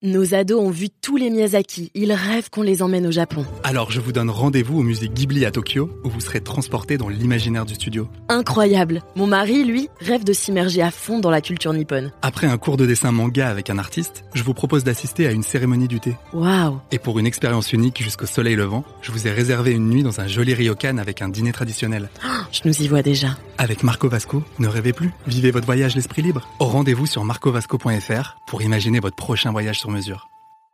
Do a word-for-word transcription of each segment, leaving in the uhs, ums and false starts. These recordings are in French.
Nos ados ont vu tous les Miyazaki. Ils rêvent qu'on les emmène au Japon. Alors je vous donne rendez-vous au musée Ghibli à Tokyo, où vous serez transportés dans l'imaginaire du studio. Incroyable. Mon mari, lui, rêve de s'immerger à fond dans la culture nippone. Après un cours de dessin manga avec un artiste, je vous propose d'assister à une cérémonie du thé. Waouh. Et pour une expérience unique jusqu'au soleil levant, je vous ai réservé une nuit dans un joli ryokan avec un dîner traditionnel. Oh, je nous y vois déjà. Avec Marco Vasco, ne rêvez plus. Vivez votre voyage l'esprit libre. Au rendez-vous sur marco vasco point f r pour imaginer votre prochain voyage sur mesure.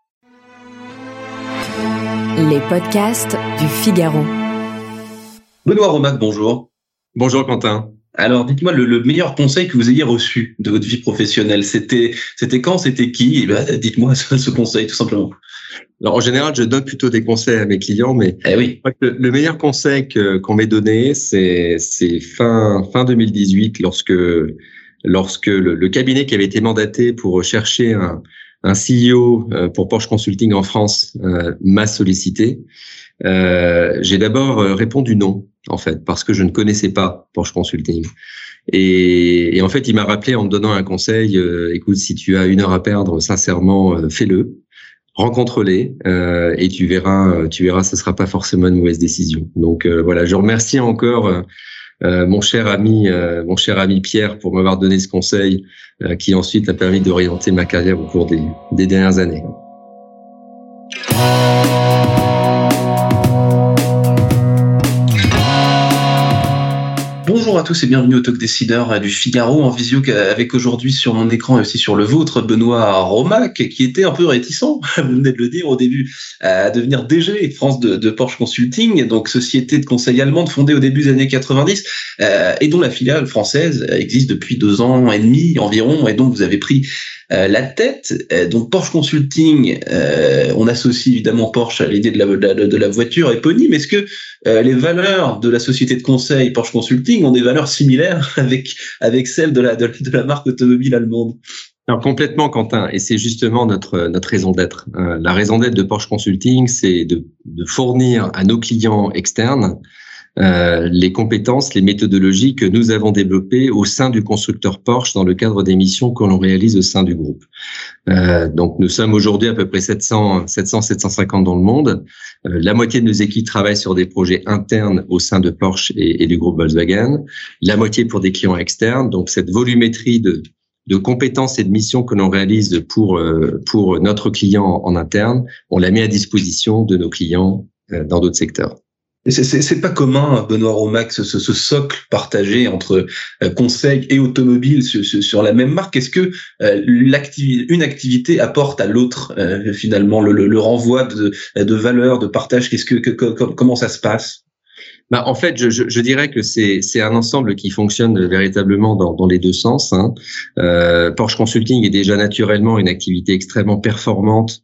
Les podcasts du Figaro. Benoît Romac, bonjour. Bonjour Quentin. Alors, dites-moi le, le meilleur conseil que vous ayez reçu de votre vie professionnelle. C'était, c'était quand, c'était qui? Eh ben, dites-moi ce, ce conseil, tout simplement. Alors, en général, je donne plutôt des conseils à mes clients, mais eh oui. le, le meilleur conseil que, qu'on m'ait donné, c'est, c'est fin, fin deux mille dix-huit, lorsque, lorsque le, le cabinet qui avait été mandaté pour chercher un, un C E O pour Porsche Consulting en France euh, m'a sollicité. Euh, j'ai d'abord répondu non, en fait, parce que je ne connaissais pas Porsche Consulting. Et, et en fait, il m'a rappelé en me donnant un conseil, euh, écoute, si tu as une heure à perdre, sincèrement, euh, fais-le, rencontre-les, euh, et tu verras, tu verras, ce sera pas forcément une mauvaise décision. Donc euh, voilà, je remercie encore euh, Euh, mon cher ami, euh, mon cher ami Pierre, pour m'avoir donné ce conseil, euh, qui ensuite a permis d'orienter ma carrière au cours des, des dernières années. Bonjour à tous et bienvenue au Talk Décideur du Figaro, en visio avec aujourd'hui sur mon écran et aussi sur le vôtre, Benoît Romac, qui était un peu réticent, vous venez de le dire au début, à devenir D G France de, de Porsche Consulting, donc société de conseil allemande fondée au début des années quatre-vingt-dix, euh, et dont la filiale française existe depuis deux ans et demi environ, et donc vous avez pris euh, la tête. Euh, donc Porsche Consulting, euh, on associe évidemment Porsche à l'idée de la, de, de la voiture éponyme. Est-ce que euh, les valeurs de la société de conseil Porsche Consulting ont des valeurs similaires avec avec celles de la de, de la marque automobile allemande? Alors complètement, Quentin, et c'est justement notre notre raison d'être. Euh, la raison d'être de Porsche Consulting, c'est de de fournir à nos clients externes euh, les compétences, les méthodologies que nous avons développées au sein du constructeur Porsche dans le cadre des missions que l'on réalise au sein du groupe. Euh, donc nous sommes aujourd'hui à peu près sept cents, sept cents, sept cent cinquante dans le monde. Euh, la moitié de nos équipes travaillent sur des projets internes au sein de Porsche et, et du groupe Volkswagen. La moitié pour des clients externes. Donc cette volumétrie de de compétences et de missions que l'on réalise pour euh, pour notre client en interne, on la met à disposition de nos clients euh, dans d'autres secteurs. C'est, c'est, c'est pas commun, Benoît Romac, ce, ce, ce socle partagé entre euh, conseil et automobile sur, sur, sur la même marque. Est-ce que euh, l'activi- une activité apporte à l'autre euh, finalement le, le, le renvoi de, de valeurs, de partage? Qu'est-ce que, que, que comment ça se passe? Bah, en fait, je, je, je dirais que c'est, c'est un ensemble qui fonctionne véritablement dans, dans les deux sens. Hein. Euh, Porsche Consulting est déjà naturellement une activité extrêmement performante,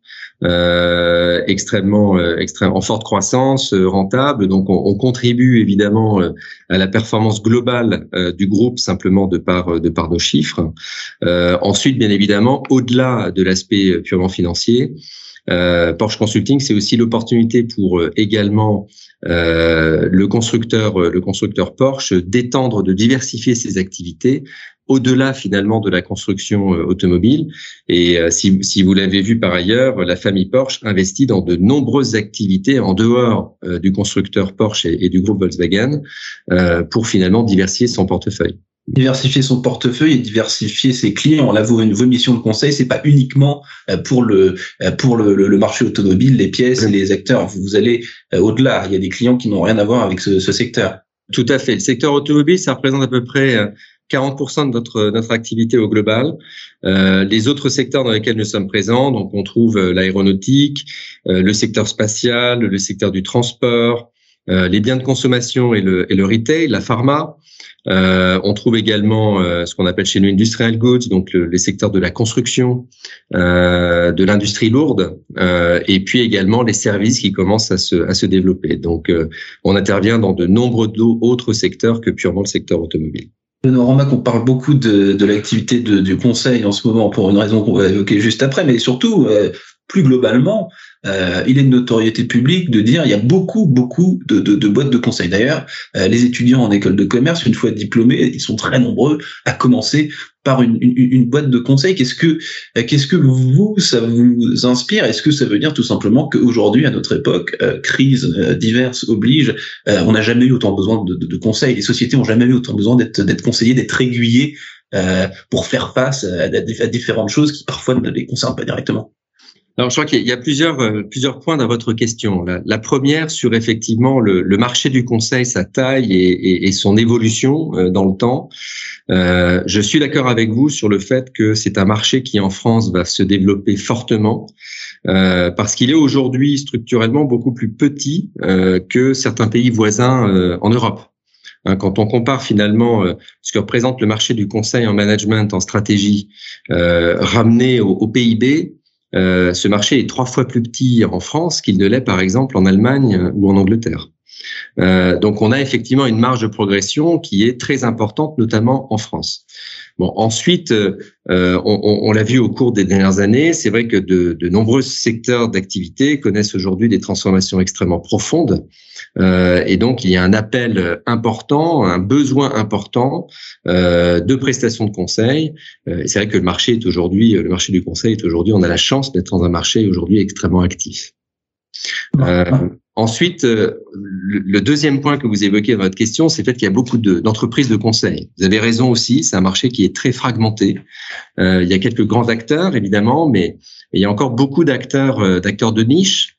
euh, extrêmement, euh, extrêmement en forte croissance, euh, rentable. Donc, on, on contribue évidemment euh, à la performance globale euh, du groupe simplement de par de par nos chiffres. Euh, ensuite, bien évidemment, au-delà de l'aspect purement financier, euh, Porsche Consulting, c'est aussi l'opportunité pour euh, également Euh, le constructeur, le constructeur Porsche d'étendre, de diversifier ses activités au-delà finalement de la construction euh, automobile. Et euh, si, si vous l'avez vu par ailleurs, la famille Porsche investit dans de nombreuses activités en dehors euh, du constructeur Porsche et, et du groupe Volkswagen euh, pour finalement diversifier son portefeuille. Diversifier son portefeuille et diversifier ses clients. Là, vos, vos missions de conseil, c'est pas uniquement pour le pour le, le marché automobile, les pièces et les acteurs. Vous allez au-delà. Il y a des clients qui n'ont rien à voir avec ce, ce secteur. Tout à fait. Le secteur automobile, ça représente à peu près quarante pour cent de notre notre activité au global. Euh, les autres secteurs dans lesquels nous sommes présents, donc on trouve l'aéronautique, euh, le secteur spatial, le secteur du transport, euh, les biens de consommation et le et le retail, la pharma. Euh, on trouve également euh, ce qu'on appelle chez nous industrial goods, donc le, les secteurs de la construction, euh, de l'industrie lourde, euh, et puis également les services qui commencent à se à se développer. Donc, euh, on intervient dans de nombreux autres secteurs que purement le secteur automobile. Benoît Romac, on parle beaucoup de, de l'activité de, du conseil en ce moment pour une raison qu'on va évoquer juste après, mais surtout euh, plus globalement, euh, il est de notoriété publique de dire il y a beaucoup, beaucoup de, de, de boîtes de conseil. D'ailleurs, euh, les étudiants en école de commerce, une fois diplômés, ils sont très nombreux à commencer par une, une, une boîte de conseil. Qu'est-ce que, qu'est-ce que vous, ça vous inspire? Est-ce que ça veut dire tout simplement qu'aujourd'hui, à notre époque, euh, crise euh, diverses oblige, euh, on n'a jamais eu autant besoin de, de, de conseils. Les sociétés ont jamais eu autant besoin d'être, d'être conseillées, d'être aiguillées euh, pour faire face à, à, à différentes choses qui parfois ne les concernent pas directement. Alors, je crois qu'il y a plusieurs euh, plusieurs points dans votre question. La, la première sur effectivement le, le marché du conseil, sa taille et, et, et son évolution euh, dans le temps. Euh, je suis d'accord avec vous sur le fait que c'est un marché qui en France va se développer fortement euh, parce qu'il est aujourd'hui structurellement beaucoup plus petit euh, que certains pays voisins euh, en Europe. Hein, quand on compare finalement euh, ce que représente le marché du conseil en management, en stratégie, euh, ramené au, au P I B. Euh, ce marché est trois fois plus petit en France qu'il ne l'est par exemple en Allemagne ou en Angleterre. Euh, donc on a effectivement une marge de progression qui est très importante, notamment en France. Bon, ensuite, euh, on, on, on l'a vu au cours des dernières années, c'est vrai que de, de nombreux secteurs d'activité connaissent aujourd'hui des transformations extrêmement profondes. Euh, et donc, il y a un appel important, un besoin important euh, de prestations de conseil. Euh, et c'est vrai que le marché est aujourd'hui, le marché du conseil est aujourd'hui, on a la chance d'être dans un marché aujourd'hui extrêmement actif. Euh, ensuite, euh, le, le deuxième point que vous évoquez dans votre question, c'est le fait qu'il y a beaucoup de, d'entreprises de conseil. Vous avez raison aussi, c'est un marché qui est très fragmenté. Euh, il y a quelques grands acteurs, évidemment, mais il y a encore beaucoup d'acteurs, euh, d'acteurs de niche.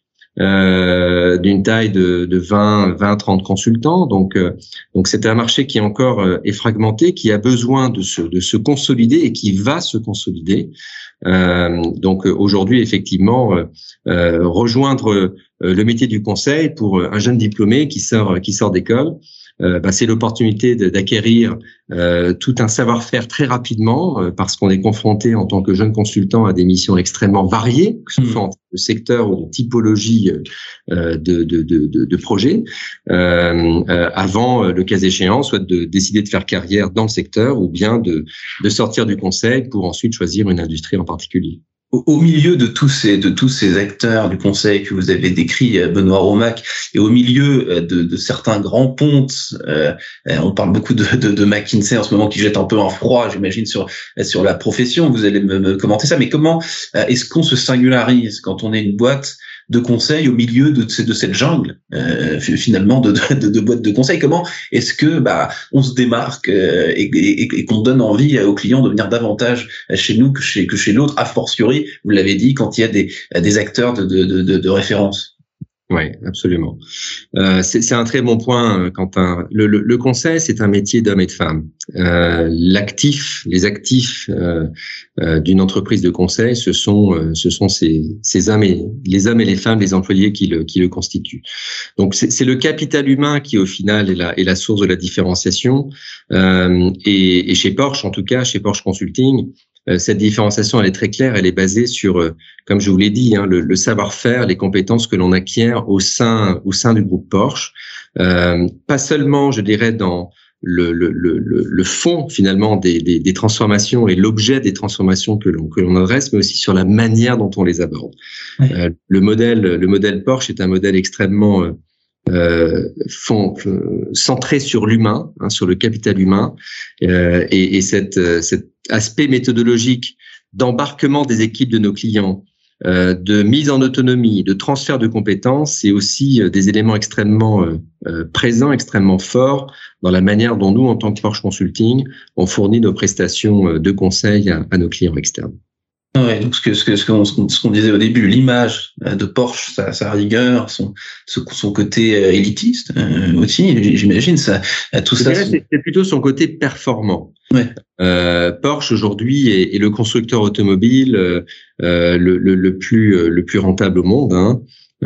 Euh, d'une taille de, de vingt, trente consultants. Donc, euh, donc c'est un marché qui encore euh, est fragmenté, qui a besoin de se, de se consolider et qui va se consolider. Euh, donc, euh, aujourd'hui, effectivement, euh, euh, rejoindre euh, le métier du conseil pour un jeune diplômé qui sort, qui sort d'école, Euh, bah, c'est l'opportunité de, d'acquérir euh, tout un savoir-faire très rapidement euh, parce qu'on est confronté en tant que jeune consultant à des missions extrêmement variées, que ce soit en termes de secteur ou de typologie euh, de, de, de, de, de projet, euh, euh, avant, le cas échéant, soit de décider de faire carrière dans le secteur ou bien de, de sortir du conseil pour ensuite choisir une industrie en particulier. Au milieu de tous ces de tous ces acteurs du conseil que vous avez décrits, Benoît Romac, et au milieu de, de certains grands pontes, euh, on parle beaucoup de, de, de McKinsey en ce moment qui jette un peu un froid, j'imagine, sur sur la profession. Vous allez me, me commenter ça, mais comment est-ce qu'on se singularise quand on est une boîte de conseil au milieu de, de cette jungle euh, finalement de, de, de boîtes de conseil? Comment est-ce que bah on se démarque euh, et, et, et qu'on donne envie aux clients de venir davantage chez nous que chez que chez l'autre, a fortiori, vous l'avez dit, quand il y a des des acteurs de de de, de référence? Oui, absolument. Euh, c'est, c'est un très bon point, Quentin. Le, le, le conseil, c'est un métier d'hommes et de femmes. Euh, l'actif, les actifs euh, euh, d'une entreprise de conseil, ce sont, euh, ce sont ces, ces hommes et les hommes et les femmes, les employés qui le, qui le constituent. Donc, c'est, c'est le capital humain qui, au final, est la, est la source de la différenciation. Euh, et, et chez Porsche, en tout cas, chez Porsche Consulting, cette différenciation, elle est très claire. Elle est basée sur, comme je vous l'ai dit, hein, le, le savoir-faire, les compétences que l'on acquiert au sein, au sein du groupe Porsche. Euh, pas seulement, je dirais, dans le, le, le, le fond finalement des, des, des transformations et l'objet des transformations que l'on que l'on adresse, mais aussi sur la manière dont on les aborde. Oui. Euh, le modèle, le modèle Porsche est un modèle extrêmement Euh, font, euh, centré sur l'humain, hein, sur le capital humain, euh, et, et cette, euh, cet aspect méthodologique d'embarquement des équipes de nos clients, euh, de mise en autonomie, de transfert de compétences, c'est aussi euh, des éléments extrêmement euh, euh, présents, extrêmement forts dans la manière dont nous, en tant que Porsche Consulting, on fournit nos prestations de conseil à, à nos clients externes. Ouais, donc ce que ce que ce qu'on ce qu'on disait au début, l'image de Porsche, sa, sa rigueur, son son côté élitiste euh, aussi, j'imagine ça, tout Je ça. Dirais, c'est, c'est plutôt son côté performant. Ouais. Euh, Porsche aujourd'hui est, est le constructeur automobile euh, le, le le plus le plus rentable au monde. Hein.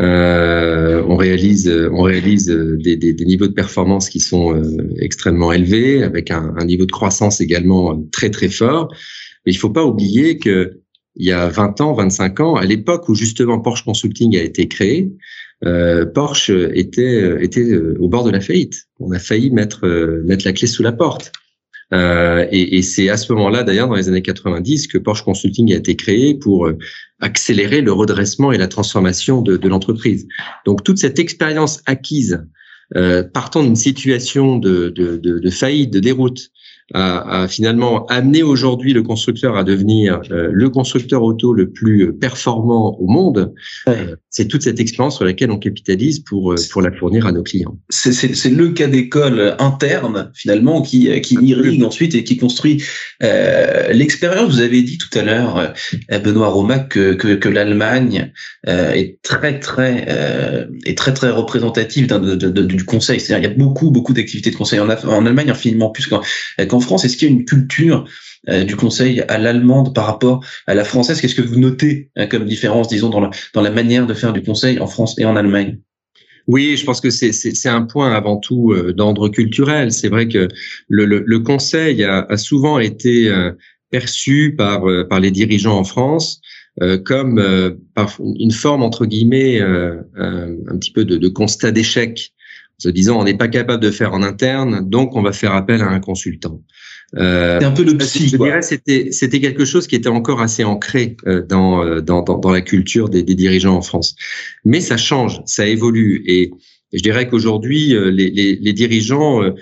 Euh, on réalise on réalise des, des, des niveaux de performance qui sont euh, extrêmement élevés, avec un, un niveau de croissance également très très fort. Mais il faut pas oublier que il y a vingt ans, vingt-cinq ans, à l'époque où justement Porsche Consulting a été créé, euh, Porsche était était au bord de la faillite. On a failli mettre mettre la clé sous la porte. Euh, et, et c'est à ce moment-là, d'ailleurs, dans les années quatre-vingt-dix, que Porsche Consulting a été créé pour accélérer le redressement et la transformation de, de l'entreprise. Donc toute cette expérience acquise, euh, partant d'une situation de, de, de, de faillite, de déroute, a, a finalement amené aujourd'hui le constructeur à devenir euh, le constructeur auto le plus performant au monde, ouais. euh, c'est toute cette expérience sur laquelle on capitalise pour pour la fournir à nos clients. C'est, c'est, c'est le cas d'école interne finalement qui qui irrigue ensuite et qui construit euh, l'expérience. Vous avez dit tout à l'heure, euh, Benoît Romac, que que, que l'Allemagne euh, est très très euh, est très très représentative d'un, de, de, de, du conseil. C'est-à-dire il y a beaucoup beaucoup d'activités de conseil en, en Allemagne, infiniment plus qu'en, qu'en France. Est-ce qu'il y a une culture euh, du conseil à l'allemande par rapport à la française? Qu'est-ce que vous notez hein, comme différence, disons, dans la dans la manière de faire du conseil en France et en Allemagne? Oui, je pense que c'est, c'est, c'est un point avant tout euh, d'ordre culturel. C'est vrai que le, le, le conseil a, a souvent été euh, perçu par euh, par les dirigeants en France euh, comme euh, par une forme entre guillemets euh, un, un petit peu de, de constat d'échec, se disant on n'est pas capable de faire en interne, donc on va faire appel à un consultant. Euh, c'est un peu le psy. Je quoi. dirais c'était c'était quelque chose qui était encore assez ancré euh, dans, dans dans dans la culture des, des dirigeants en France. Mais ça change, ça évolue et je dirais qu'aujourd'hui euh, les, les les dirigeants euh,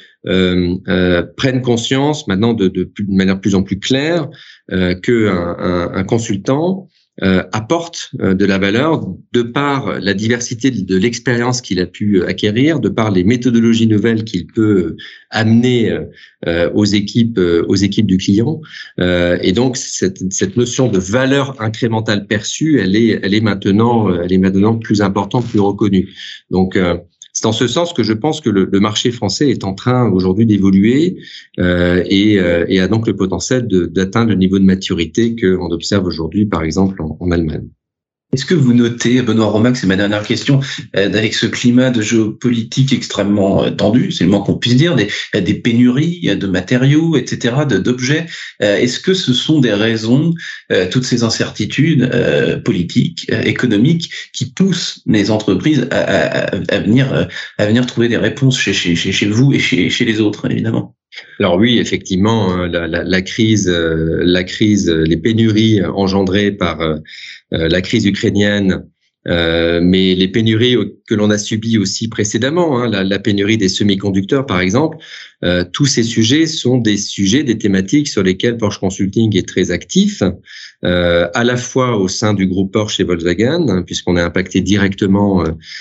euh, prennent conscience maintenant de de, de manière de plus en plus claire euh, que un, un, un consultant Euh, apporte euh, de la valeur de par la diversité de, de l'expérience qu'il a pu acquérir, de par les méthodologies nouvelles qu'il peut amener euh, aux équipes euh, aux équipes du client. Euh, et donc cette, cette notion de valeur incrémentale perçue, elle est elle est maintenant elle est maintenant plus importante, plus reconnue. Donc euh, c'est en ce sens que je pense que le, le marché français est en train aujourd'hui d'évoluer euh, et, euh, et a donc le potentiel de, d'atteindre le niveau de maturité qu'on observe aujourd'hui, par exemple, en, en Allemagne. Est-ce que vous notez, Benoît Romac, c'est ma dernière question, euh, avec ce climat de géopolitique extrêmement euh, tendu, c'est le moins qu'on puisse dire, des, des pénuries de matériaux, et cetera, de, d'objets, euh, est-ce que ce sont des raisons, euh, toutes ces incertitudes euh, politiques, euh, économiques, qui poussent les entreprises à, à, à venir à venir trouver des réponses chez chez chez, chez vous et chez chez les autres, évidemment? Alors oui, effectivement, la, la, la crise, la crise, les pénuries engendrées par euh, la crise ukrainienne, euh, mais les pénuries que l'on a subies aussi précédemment, hein, la, la pénurie des semi-conducteurs par exemple, euh, tous ces sujets sont des sujets, des thématiques sur lesquelles Porsche Consulting est très actif, euh, à la fois au sein du groupe Porsche et Volkswagen, hein, puisqu'on est impacté directement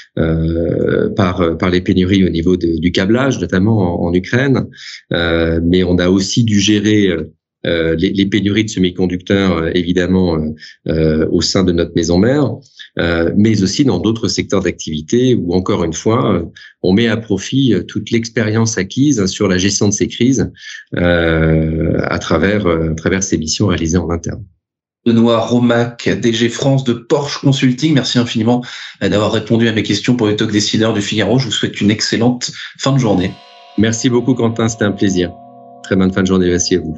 euh, par par les pénuries au niveau de, du câblage, notamment en, en Ukraine, euh, mais on a aussi dû gérer euh, les, les pénuries de semi-conducteurs, euh, évidemment, euh, au sein de notre maison mère, euh, mais aussi dans d'autres secteurs d'activité où, encore une fois, euh, on met à profit euh, toute l'expérience acquise sur la gestion de ces crises euh, à travers, euh, à travers ces missions réalisées en interne. Benoît Romac, D G France de Porsche Consulting, merci infiniment d'avoir répondu à mes questions pour le Talk Décideur du Figaro. Je vous souhaite une excellente fin de journée. Merci beaucoup Quentin, c'était un plaisir. Très bonne fin de journée, merci à vous.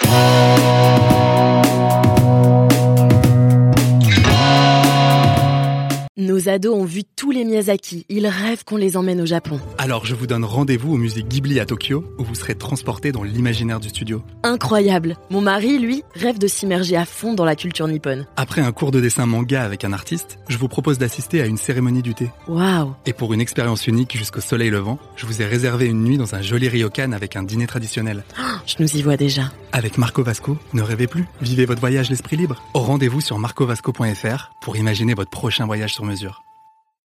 Nos ados ont vu tous les Miyazaki. Ils rêvent qu'on les emmène au Japon. Alors je vous donne rendez-vous au musée Ghibli à Tokyo, où vous serez transportés dans l'imaginaire du studio. Incroyable. Mon mari, lui, rêve de s'immerger à fond dans la culture nippone. Après un cours de dessin manga avec un artiste, je vous propose d'assister à une cérémonie du thé. Waouh. Et pour une expérience unique jusqu'au soleil levant, je vous ai réservé une nuit dans un joli ryokan avec un dîner traditionnel. Oh, je nous y vois déjà. Avec Marco Vasco, ne rêvez plus. Vivez votre voyage l'esprit libre. Au rendez-vous sur marco vasco point f r pour imaginer votre prochain voyage sur mesure.